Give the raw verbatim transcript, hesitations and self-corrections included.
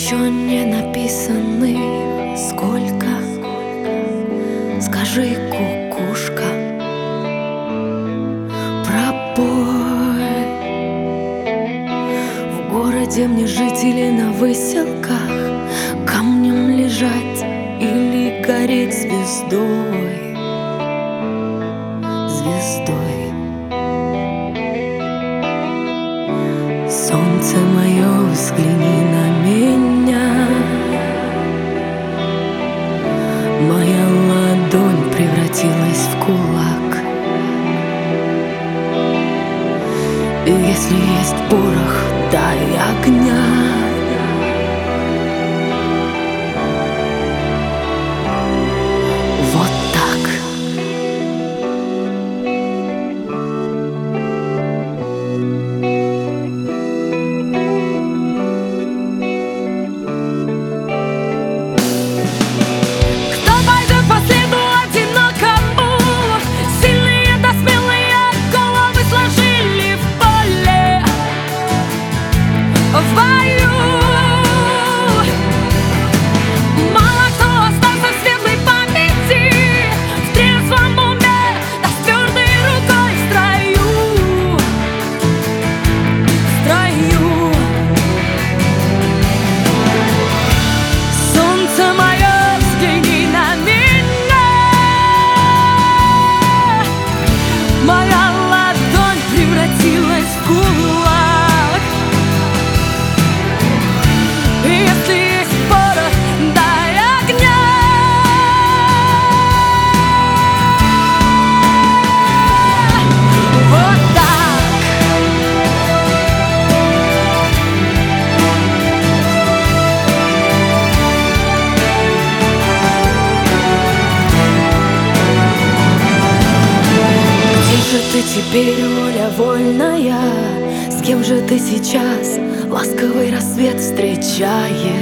еще не написанных сколько? Скажи, кукушка, пробой. В городе мне жить или на выселках, камнем лежать или гореть звездой, звездой. Солнце мое, взгляни на меня. Моя ладонь превратилась в кулак. И если есть порох, дай огня. Вот так. В бою мало кто остался в светлой памяти, в трезвом уме, да с твердой рукой в строю, в строю. Солнце мое, взгляни на меня. Моя ладонь превратилась в кулак. Ты теперь воля вольная, с кем же ты сейчас ласковый рассвет встречаешь?